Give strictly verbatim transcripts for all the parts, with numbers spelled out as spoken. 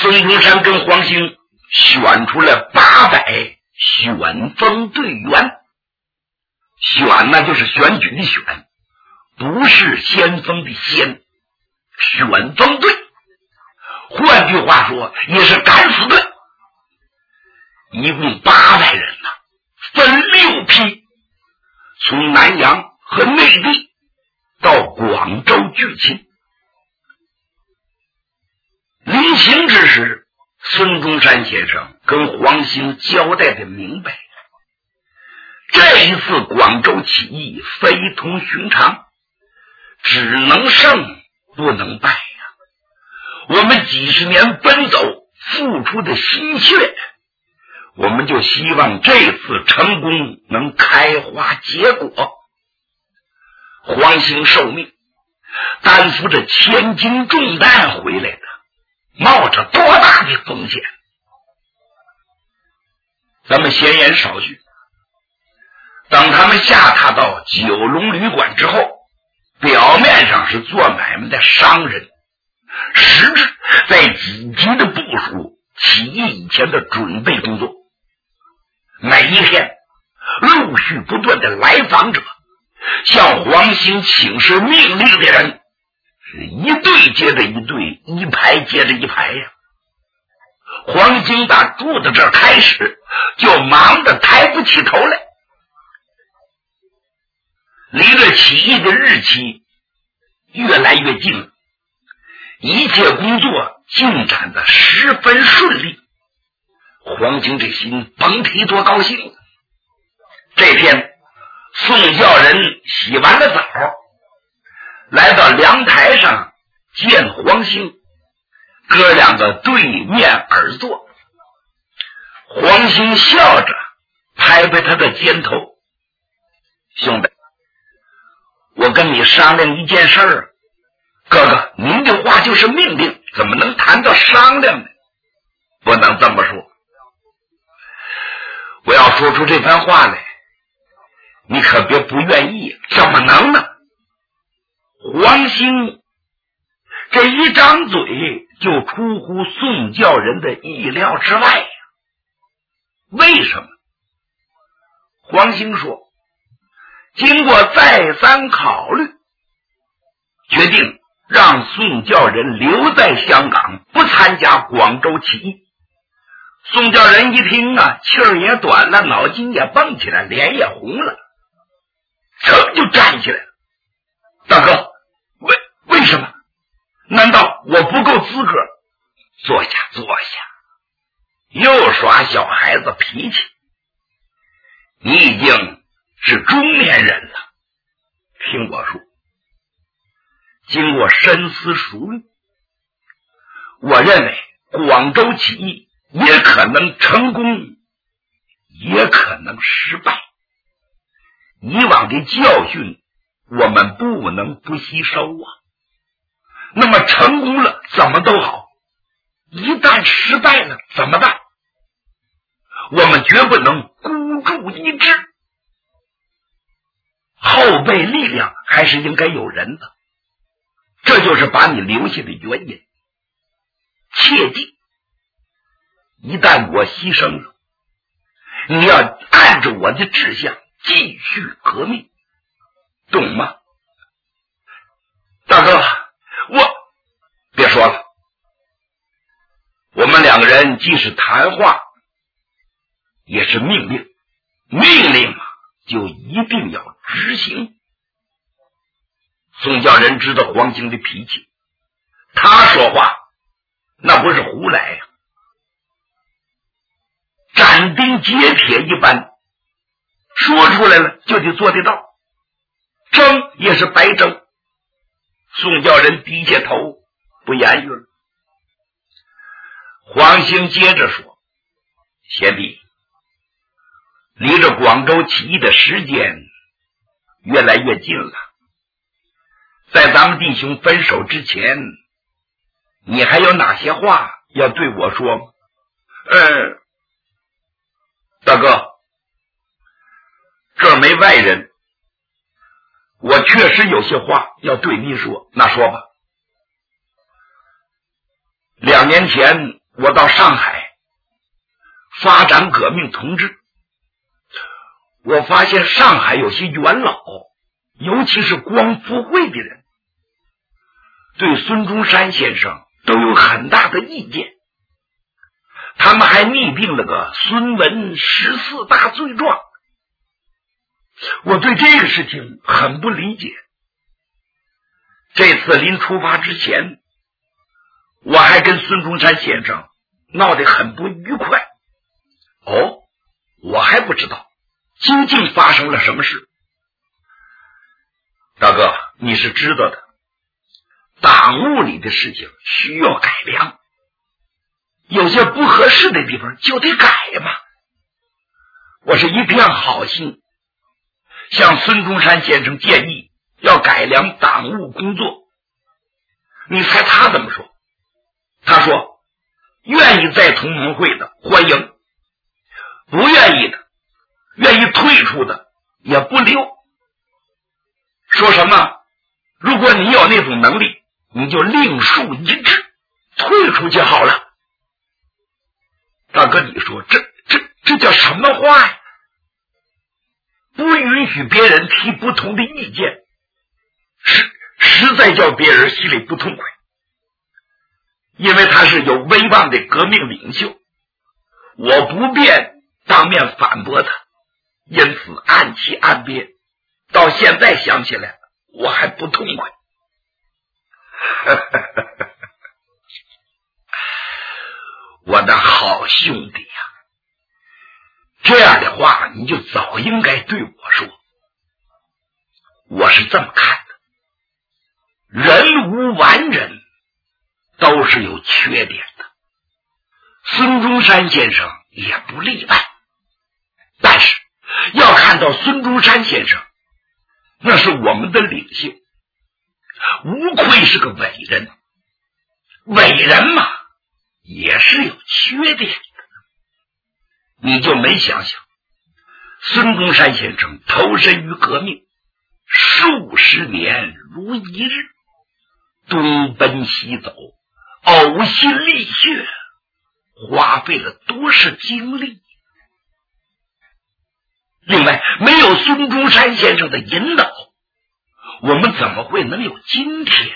孙中山跟黄兴选出了八百选锋队员，选那就是选举的选，不是先锋的先，选锋队，换句话说也是敢死队，一共八百人呢，分六批，从南洋和内地到广州聚亲。临行之时，孙中山先生跟黄兴交代的明白，这一次广州起义非同寻常，只能胜不能败呀、啊！我们几十年奔走付出的心血，我们就希望这次成功能开花结果。黄兴受命，担负着千斤重担回来的，冒着多大的风险？咱们闲言少叙，当他们下榻到九龙旅馆之后，表面上是做买卖的商人，实质在积极的部署起义以前的准备工作。每一天陆续不断的来访者，向黄兴请示命令的人是一队接着一队，一排接着一排呀。黄兴打住到这儿开始就忙得抬不起头来。离着起义的日期越来越近，一切工作进展得十分顺利。黄兴这心甭提多高兴了。这天宋教仁洗完了澡，来到凉台上见黄兴，哥两个对面而坐。黄兴笑着拍拍他的肩头，兄弟，我跟你商量一件事儿，哥哥，您的话就是命令，怎么能谈到商量呢？不能这么说，我要说出这番话来，你可别不愿意。怎么能呢？黄兴这一张嘴就出乎宋教仁的意料之外呀。为什么？黄兴说，经过再三考虑，决定让宋教仁留在香港，不参加广州起义。宋教仁一听啊，气儿也短了，脑筋也蹦起来，脸也红了，噌就站起来了。大哥，为为什么？难道我不够资格？坐下坐下，又耍小孩子脾气。你已经是中年人了，听我说，经过深思熟虑，我认为广州起义也可能成功，也可能失败。以往的教训我们不能不吸收啊。那么成功了怎么都好，一旦失败了怎么办？我们绝不能孤注一掷，后备力量还是应该有人的，这就是把你留下的原因。切记，一旦我牺牲了，你要按着我的志向继续革命，懂吗？大哥，我别说了，我们两个人既是谈话，也是命令，命令嘛，就一定要执行。宋教仁知道黄兴的脾气，他说话那不是胡来呀、啊，斩钉截铁一般，说出来了就得做得到，争也是白争。宋教仁低下头不言语了。黄兴接着说，贤弟，离着广州起义的时间越来越近了，在咱们弟兄分手之前，你还有哪些话要对我说吗？嗯，大哥，这儿没外人，我确实有些话要对您说。那说吧。两年前我到上海发展革命统治，我发现上海有些元老，尤其是光复会的人，对孙中山先生都有很大的意见。他们还拟定了个孙文十四大罪状。我对这个事情很不理解。这次临出发之前，我还跟孙中山先生闹得很不愉快。哦，我还不知道究竟发生了什么事。大哥，你是知道的，党务里的事情需要改良，有些不合适的地方就得改嘛。我是一片好心，向孙中山先生建议要改良党务工作。你猜他怎么说？他说愿意在同盟会的欢迎，不愿意的，愿意退出的也不留。说什么如果你有那种能力，你就另树一帜，退出就好了。大哥，你说这这这叫什么话呀？不允许别人提不同的意见，实实在叫别人心里不痛快。因为他是有威望的革命领袖，我不便当面反驳他，因此暗其暗憋。到现在想起来，我还不痛快。我的好兄弟呀、啊，这样的话你就早应该对我说。我是这么看的，人无完人，都是有缺点的，孙中山先生也不例外。但是要看到孙中山先生，那是我们的领袖，无愧是个伟人。伟人嘛，也是有缺点的。你就没想想，孙中山先生投身于革命数十年如一日，东奔西走，呕心沥血，花费了多少精力。另外，没有孙中山先生的引导，我们怎么会能有今天呢？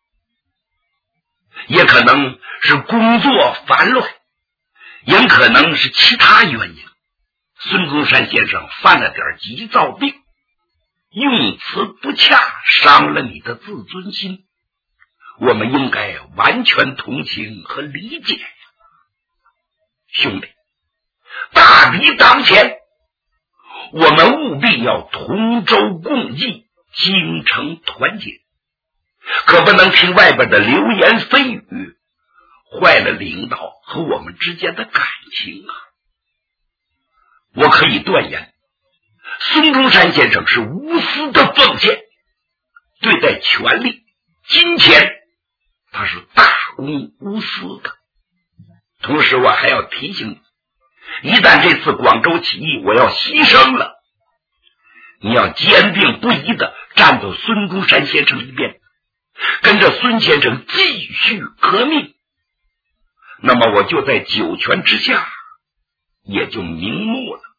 也可能是工作繁乱，也可能是其他原因。孙中山先生犯了点急躁病，用词不恰，伤了你的自尊心，我们应该完全同情和理解呀。兄弟，大敌当前，我们务必要同舟共济，精诚团结，可不能听外边的流言蜚语，坏了领导和我们之间的感情啊！我可以断言，孙中山先生是无私的奉献，对待权力、金钱，他是大公无私的。同时，我还要提醒你，一旦这次广州起义我要牺牲了，你要坚定不移地站在孙中山先生一边，跟着孙先生继续革命，那么我就在九泉之下也就瞑目了。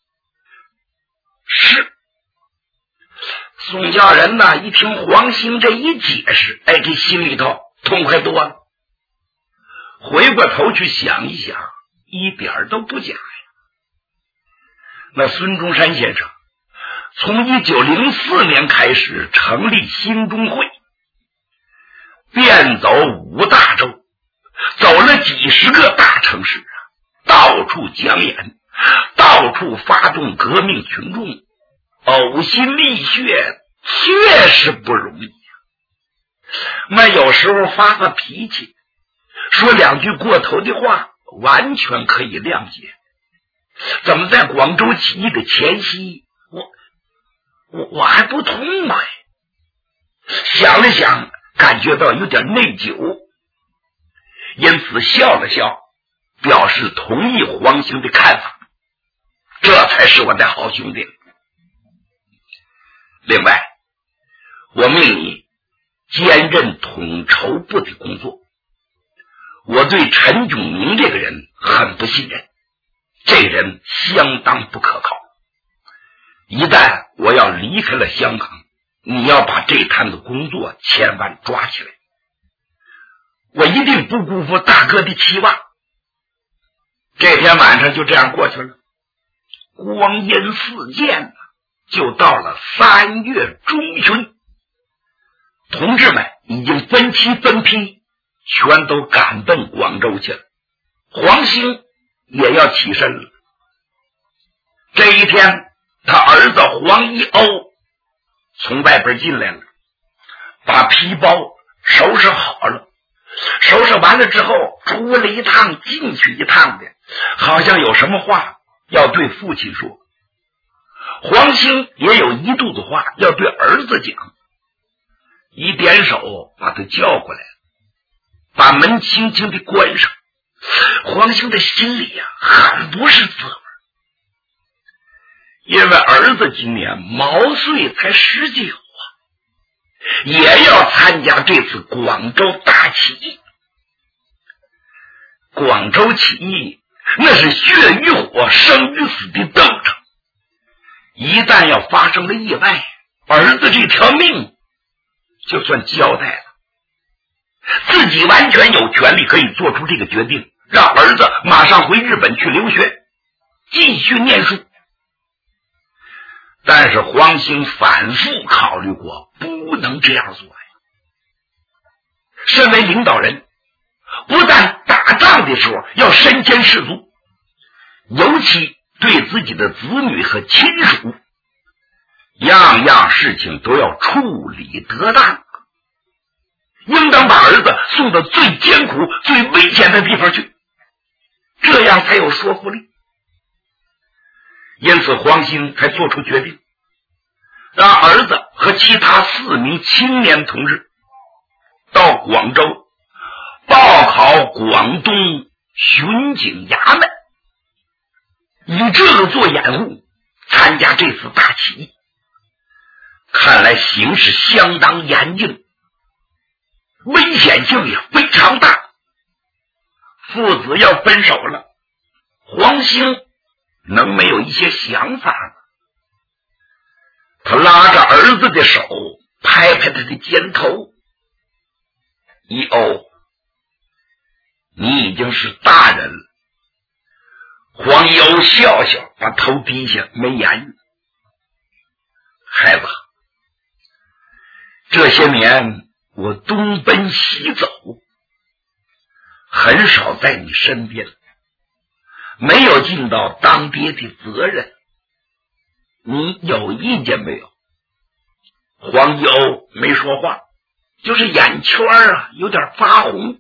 是，宋家人呐，一听黄兴这一解释，哎，这心里头痛快多了。回过头去想一想，一点都不假呀。那孙中山先生从一九零四年开始成立兴中会，遍走五大洲，走了几十个大城市啊，到处讲演，到处发动革命群众，呕心沥血，确实不容易啊。那有时候发发脾气，说两句过头的话，完全可以谅解。怎么在广州起义的前夕，我我我还不痛快？想了想，感觉到有点内疚，因此笑了笑，表示同意黄兴的看法。这才是我的好兄弟。另外，我命你兼任统筹部的工作， 我对陈炯明这个人很不信任，这人相当不可靠。一旦我要离开了香港，你要把这摊子工作千万抓起来，我一定不辜负大哥的期望。这天晚上就这样过去了，光阴似箭，就到了三月中旬，同志们已经分期分批全都赶奔广州去了，黄兴也要起身了。这一天他儿子黄一欧从外边进来了，把皮包收拾好了，收拾完了之后出了一趟进去一趟的，好像有什么话要对父亲说。黄兴也有一肚子话要对儿子讲，一点手把他叫过来，把门轻轻地关上。黄兴的心里呀、啊、很不是滋味，因为儿子今年毛岁才十九啊，也要参加这次广州大起义。广州起义那是血与火生与死的斗争，一旦要发生了意外，儿子这条命就算交代了。自己完全有权利可以做出这个决定，让儿子马上回日本去留学，继续念书。但是黄兴反复考虑过，不能这样做呀。身为领导人，不但打仗的时候要身先士卒，尤其对自己的子女和亲属，样样事情都要处理得当，应当把儿子送到最艰苦最危险的地方去，这样才有说服力。因此黄兴才做出决定，让儿子和其他四名青年同志到广州报考广东巡警衙门，以这个做掩护参加这次大起义。看来形势相当严峻，危险性也非常大。父子要分手了，黄兴能没有一些想法吗？他拉着儿子的手，拍拍他的肩头。一欧，你已经是大人了。黄一欧笑笑，把头低下，没言语。孩子，这些年我东奔西走，很少在你身边，没有尽到当爹的责任，你有意见没有？黄一欧没说话，就是眼圈啊有点发红。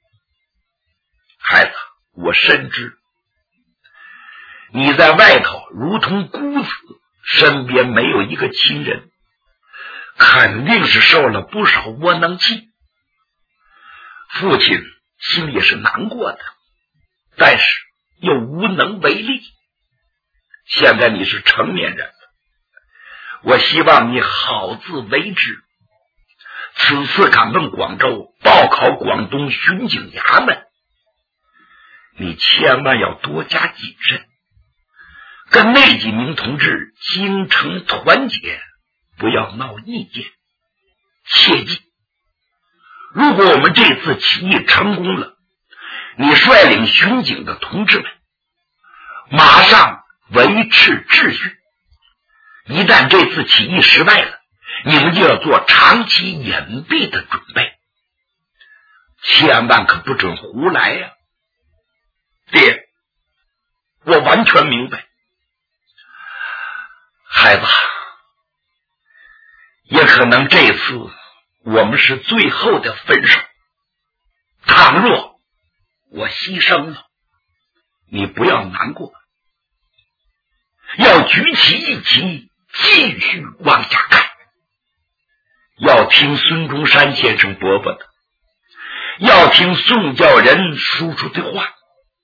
孩子，我深知你在外头如同孤子，身边没有一个亲人，肯定是受了不少窝囊气。父亲心里也是难过的，但是又无能为力。现在你是成年人了，我希望你好自为之。此次赶奔广州报考广东巡警衙门，你千万要多加谨慎，跟那几名同志精诚团结，不要闹意见。切记，如果我们这次起义成功了，你率领巡警的同志们马上维持秩序，一旦这次起义失败了，你们就要做长期隐蔽的准备，千万可不准胡来呀、啊！爹，我完全明白。孩子，也可能这次我们是最后的分手，倘若我牺牲了，你不要难过，要举起一旗继续往下看，要听孙中山先生伯伯的，要听宋教仁叔叔的话。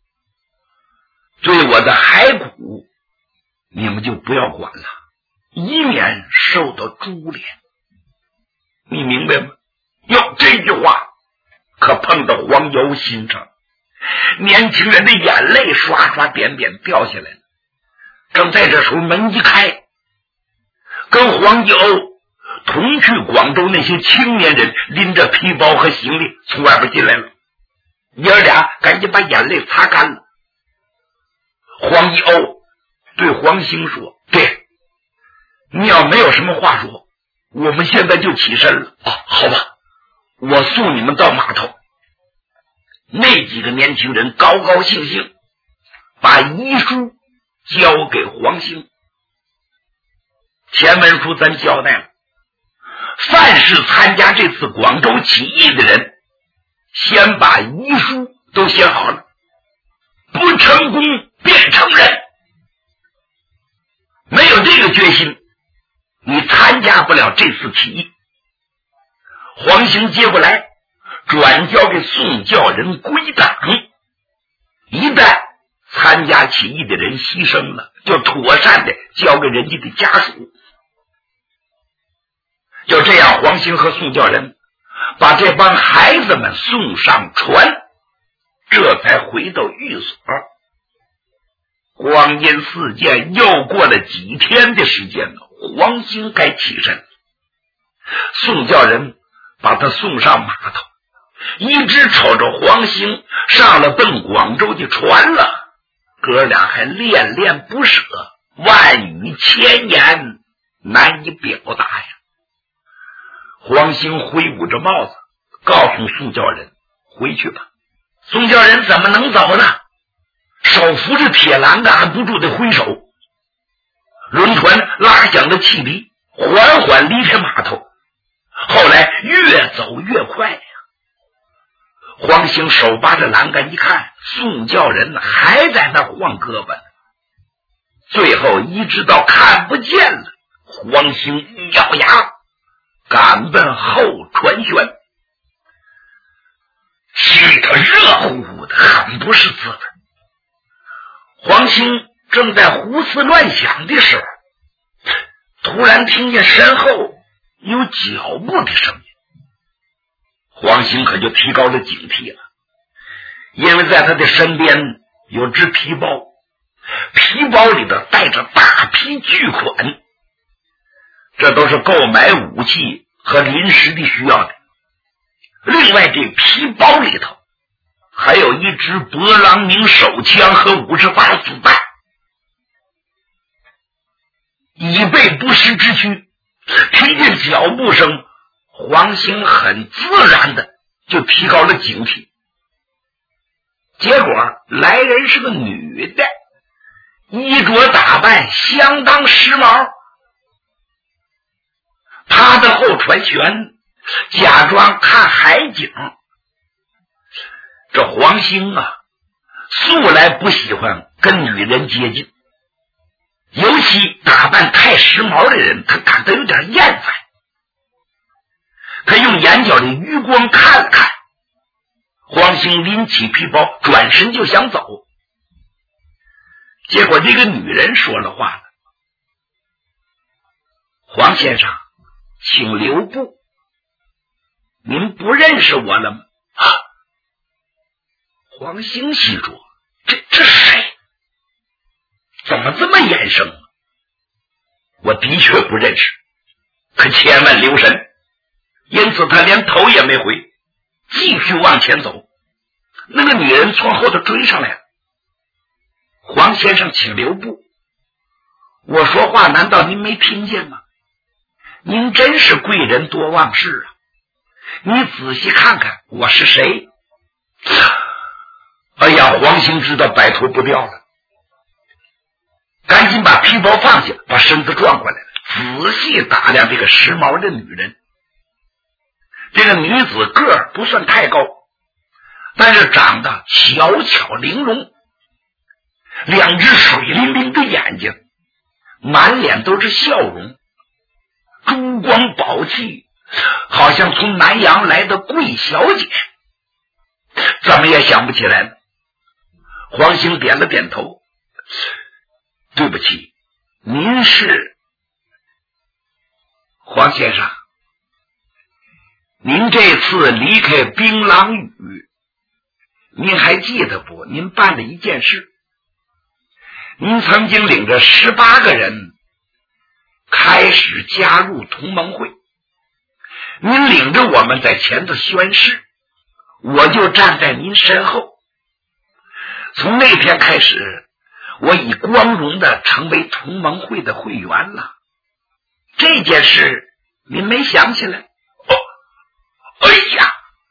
对我的骸骨你们就不要管了，以免受到株连。你明白吗？哟，这句话可碰到黄瑶心上，年轻人的眼泪刷刷点点掉下来了。正在这时候，门一开，跟黄瑶同去广州那些青年人拎着皮包和行李从外边进来了。爷儿俩赶紧把眼泪擦干了。黄一欧对黄兴说：“对，你要没有什么话说，我们现在就起身了。啊，好吧，我送你们到码头。”那几个年轻人高高兴兴把遗书交给黄兴。前文书咱交代了，凡是参加这次广州起义的人，先把遗书都写好了，不成功便承认。没有这个决心，你参加不了这次起义。黄兴接过来，转交给宋教仁归党。一旦参加起义的人牺牲了，就妥善的交给人家的家属。就这样，黄兴和宋教仁把这帮孩子们送上船，这才回到寓所。光阴似箭，又过了几天的时间了，黄兴该起身，宋教仁把他送上码头，一直瞅着黄兴上了奔广州的船了，哥俩还恋恋不舍，万语千言难以表达呀。黄兴挥舞着帽子告诉宋教仁：“回去吧。”宋教仁怎么能走呢？手扶着铁栏杆，按不住的挥手。轮船拉响了汽笛，缓缓离开码头。后来越走越快呀。黄兴手扒着栏杆一看，宋教仁还在那晃胳膊呢。最后一直到看不见了，黄兴咬牙赶奔后船舷，心里头热乎乎的，很不是滋味。黄兴正在胡思乱想的时候，突然听见身后有脚步的声音。黄兴可就提高了警惕了，因为在他的身边有只皮包，皮包里头带着大批巨款，这都是购买武器和临时的需要的。另外，这皮包里头还有一支勃朗宁手枪和五十发子弹。以备不时之需，听见脚步声，黄兴很自然的就提高了警惕。结果来人是个女的，衣着打扮相当时髦。他的后船舷假装看海景。这黄兴啊，素来不喜欢跟女人接近，尤其打扮太时髦的人，他感到有点厌烦。他用眼角的余光看了看，黄兴拎起皮包转身就想走，结果这个女人说了话了：“黄先生，请留步，您不认识我了吗？”啊！黄兴心说：“这这是谁？怎么这么眼生？我的确不认识，可千万留神。”因此他连头也没回，继续往前走。那个女人从后头追上来了：“黄先生，请留步，我说话难道您没听见吗？您真是贵人多忘事啊！你仔细看看我是谁。”哎呀，黄兴知道摆脱不掉了，赶紧把皮包放下，把身子转过来了，仔细打量这个时髦的女人。这个女子个儿不算太高，但是长得小巧玲珑，两只水灵灵的眼睛，满脸都是笑容，珠光宝气，好像从南洋来的贵小姐，怎么也想不起来了。黄兴点了点头：“对不起，您是？”黄先生， 您这次离开槟榔屿，您还记得不？您办了一件事，您曾经领着十八个人开始加入同盟会，您领着我们在前头宣誓，我就站在您身后。从那天开始，我已光荣的成为同盟会的会员了。这件事您没想起来？哦，哎呀！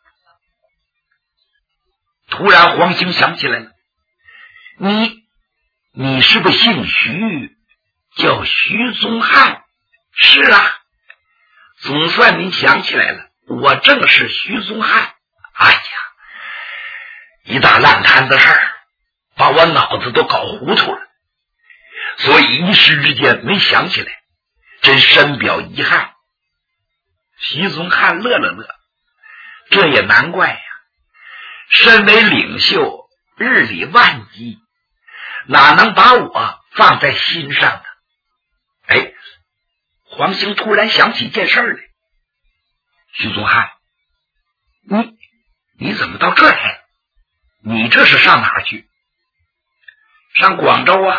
突然黄兴想起来了，你你是不是姓徐，叫徐宗翰？是啊，总算您想起来了，我正是徐宗翰。哎呀，一大烂摊子事儿，把我脑子都搞糊涂了，所以一时之间没想起来，真深表遗憾。徐宗翰乐了乐，这也难怪呀，身为领袖，日理万机，哪能把我放在心上呢？哎，黄兴突然想起一件事来。徐宗翰，你你怎么到这儿来了？你这是上哪儿去？上广州啊，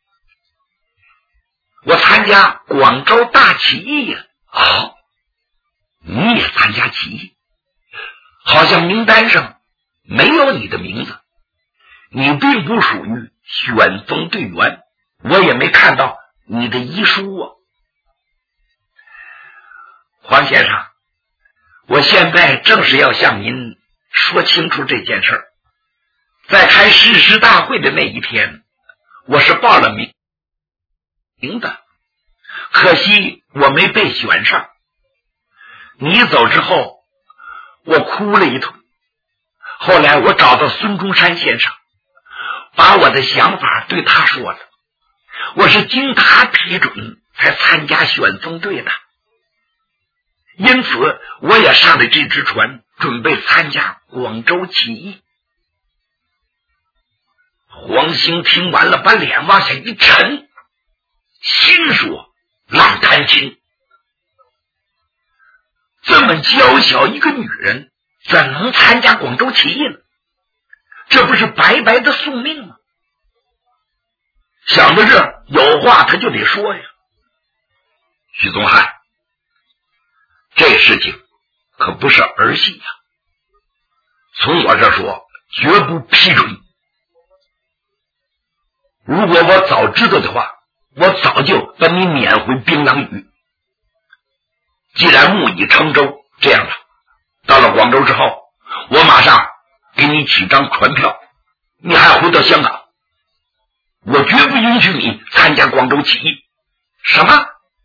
我参加广州大起义呀、啊！哦，你也参加起义？好像名单上没有你的名字，你并不属于选锋队员，我也没看到你的遗书啊。黄先生，我现在正是要向您说清楚这件事儿。在开誓师大会的那一天，我是报了名名的，可惜我没被选上。你走之后，我哭了一通。后来我找到孙中山先生，把我的想法对他说了，我是经他批准才参加选锋队的。因此我也上了这只船，准备参加广州起义。黄兴听完了，把脸往下一沉，心说：烂摊亲，这么娇小一个女人，怎能参加广州起义呢？这不是白白的送命吗？想到这儿，有话他就得说呀。徐宗翰，这事情可不是儿戏呀、啊，从我这说，绝不批准。如果我早知道的话，我早就把你撵回槟榔屿。既然木已成舟，这样吧，到了广州之后，我马上给你起张船票，你还回到香港。我绝不允许你参加广州起义。什么？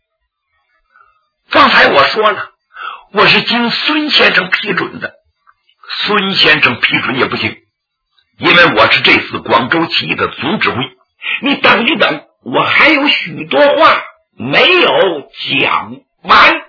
刚才我说了，我是经孙先生批准的。孙先生批准也不行，因为我是这次广州起义的总指挥。你等一等，我还有许多话没有讲完。